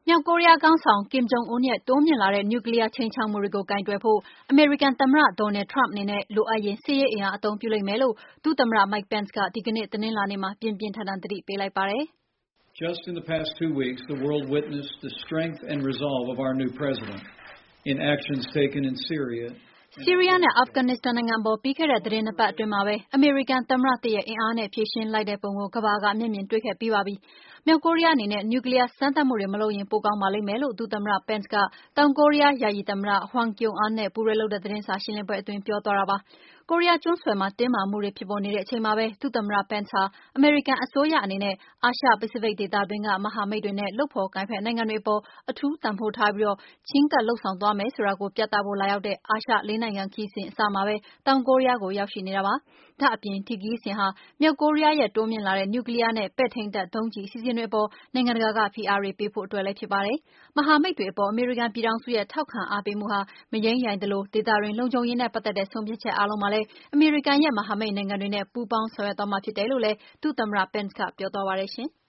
မြောက်ကိုရီးယားခေါင်းဆောင် Kim Jong Un ရဲ့တိုးမြင့်လာတဲ့နျူကလ িয়ারခြိမ်းခြောက်မှုတွေကိုကိုင်တွယ်ဖို့အမေရိကန်သမ္မတ Donald Trump အနေနဲ့လိုအပ်ရင်စစ်ရေးအင်အားအသုံးပြုလိမ့်မယ်လို့ဒုသမ္မတ Mike Pence ကဒီကနေ့တနင်္လာနေ့မှာပြင်းပြင်းထန်ထန်သတိပေးလိုက်ပါတယ်။ Just in the past 2 weeks, the world witnessed the strength and resolve of our new president in actions taken in Syria. ဆီးရီးယားနဲ့အာဖဂန်နစ္စတန်နိုင်ငံအပေါ်ပြီးခဲ့တဲ့သီတင်းနှစ်ပတ်အတွင်းမှာပဲအမေရိကန်သမ္မတသစ်ရဲ့အင်အားနဲ့ဖြေရှင်းလိုက်တဲ့ပုံကိုကမ္ဘာကမျက်မြင်တွေ့ခဲ့ပြီးပါပြီ။မြောက်ကိုရီးယားအနေနဲ့နျူကလ িয়ারစမ်းသပ်မှုတွေမလုပ်ရင်ပိုကောင်းပါလိမ့်မယ်လို့ဒုသမ္မတ Pence ကတောင်ကိုရီးယားယာယီသမ္မတ Hwang Kyo-ahn နဲ့ပူးတွဲလုပ်တဲ့သတင်းစာရှင်းလင်းပွဲအတွင်းပြောသွားတာပါ။ကိုရီးယားကျွန်းဆွယ်မှာတင်းမာမှုတွေဖြစ်ပေါ်နေတဲ့အချိန်မှာပဲဒုသမ္မတ Pence ဟာအမေရိကန်အစိုးရအနေနဲ့အာရှပစိဖိတ်ဒေသတွင်းကမဟာမိတ်တွေနဲ့လုပ်ဖော်ကိုင်ဖက်နိုင်ငံတွေအပေါ်အထူးတန်ဖိုးထားပြီးချဉ်းကပ်လုပ်ဆောင်သွားမယ်ဆိုတာကိုပြသဖို့လာရောက်တဲ့အာရှ၄ နိုင်ငံခရီးစဉ်အစမှာပဲတောင်ကိုရီးယားကိုရောက်ရှိနေတာပါ။ဒါ့အပြင်ဒီခရီးစဉ်ဟာမြောက်ကိုရီးယားရဲ့တိုးမြင့်လာတဲ့နျူကလ িয়ারနဲ့ပဲ့ထိန်းတပ်ဒုံးကျည်အစီအစဉ်တွေအပေါ်နိုင်ငံတကာကဖိအားတွေပေးဖို့အတွက်လည်းဖြစ်ပါတယ်။မဟာမိတ်တွေအပေါ်အမေရိကန်ပြည်ထောင်စုရဲ့ထောက်ခံအားပေးမှုဟာမယိမ်းယိုင်သလိုဒေသတွင်းလုံခြုံရေးနဲ့ပတ်သက်တဲ့ဆုံးဖြတ်ချက်အားလုံးမှာလည်းအမေရိကန်ရဲ့မဟာမိတ်နိုင်ငံတွေနဲ့ပူးပေါင်းဆောင်ရွက်သွားမှာဖြစ်တယ်လို့လည်းဒုသမ္မတ Pence ကပြောသွားပါတယ်ရှင်။